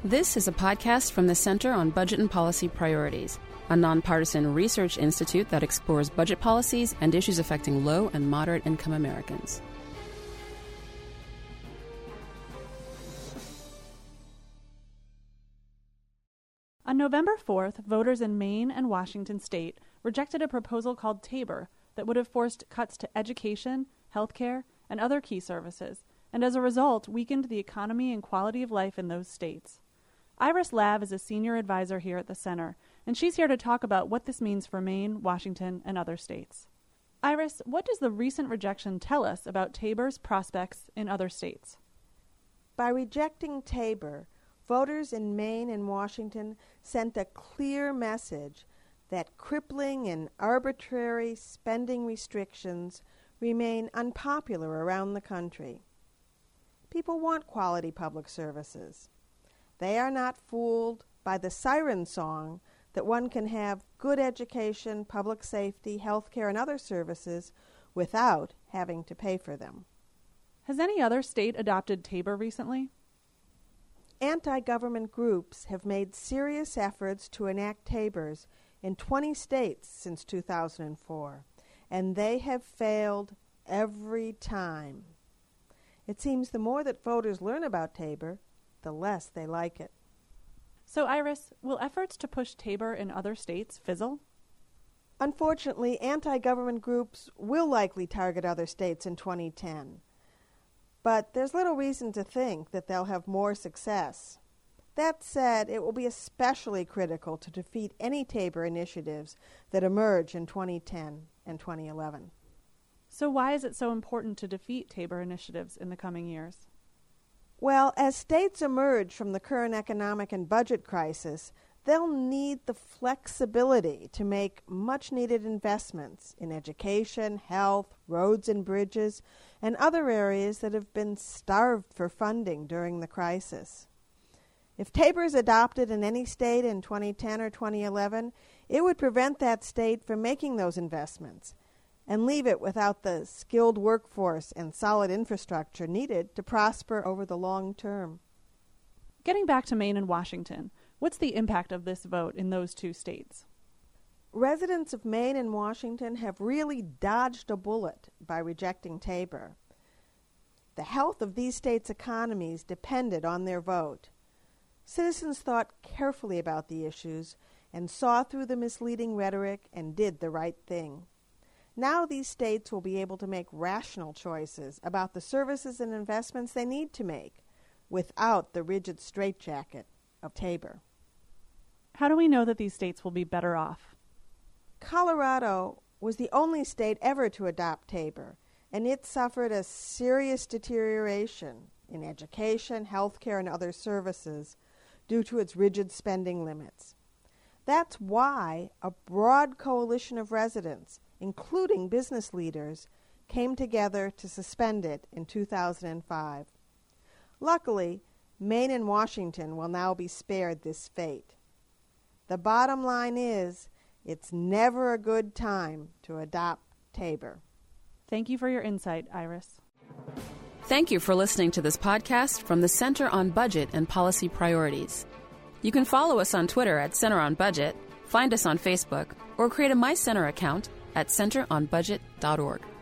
This is a podcast from the Center on Budget and Policy Priorities, a nonpartisan research institute that explores budget policies and issues affecting low and moderate income Americans. On November 4th, voters in Maine and Washington state rejected a proposal called Tabor that would have forced cuts to education, healthcare, and other key services, and as a result weakened the economy and quality of life in those states. Iris Lav is a senior advisor here at the Center, and she's here to talk about what this means for Maine, Washington, and other states. Iris, what does the recent rejection tell us about Tabor's prospects in other states? By rejecting Tabor, voters in Maine and Washington sent a clear message that crippling and arbitrary spending restrictions remain unpopular around the country. People want quality public services. They are not fooled by the siren song that one can have good education, public safety, health care, and other services without having to pay for them. Has any other state adopted Tabor recently? Anti-government groups have made serious efforts to enact Tabors in 20 states since 2004, and they have failed every time. It seems the more that voters learn about Tabor, the less they like it. So, Iris, will efforts to push Tabor in other states fizzle? Unfortunately, anti-government groups will likely target other states in 2010. But there's little reason to think that they'll have more success. That said, it will be especially critical to defeat any Tabor initiatives that emerge in 2010 and 2011. So why is it so important to defeat Tabor initiatives in the coming years? Well, as states emerge from the current economic and budget crisis, they'll need the flexibility to make much-needed investments in education, health, roads and bridges, and other areas that have been starved for funding during the crisis. If Tabor is adopted in any state in 2010 or 2011, it would prevent that state from making those investments and leave it without the skilled workforce and solid infrastructure needed to prosper over the long term. Getting back to Maine and Washington, what's the impact of this vote in those two states? Residents of Maine and Washington have really dodged a bullet by rejecting Tabor. The health of these states' economies depended on their vote. Citizens thought carefully about the issues and saw through the misleading rhetoric and did the right thing. Now these states will be able to make rational choices about the services and investments they need to make without the rigid straitjacket of Tabor. How do we know that these states will be better off? Colorado was the only state ever to adopt Tabor, and it suffered a serious deterioration in education, health care, and other services due to its rigid spending limits. That's why a broad coalition of residents, including business leaders, came together to suspend it in 2005. Luckily, Maine and Washington will now be spared this fate. The bottom line is, it's never a good time to adopt Tabor. Thank you for your insight, Iris. Thank you for listening to this podcast from the Center on Budget and Policy Priorities. You can follow us on Twitter at Center on Budget, find us on Facebook, or create a My Center account at centeronbudget.org.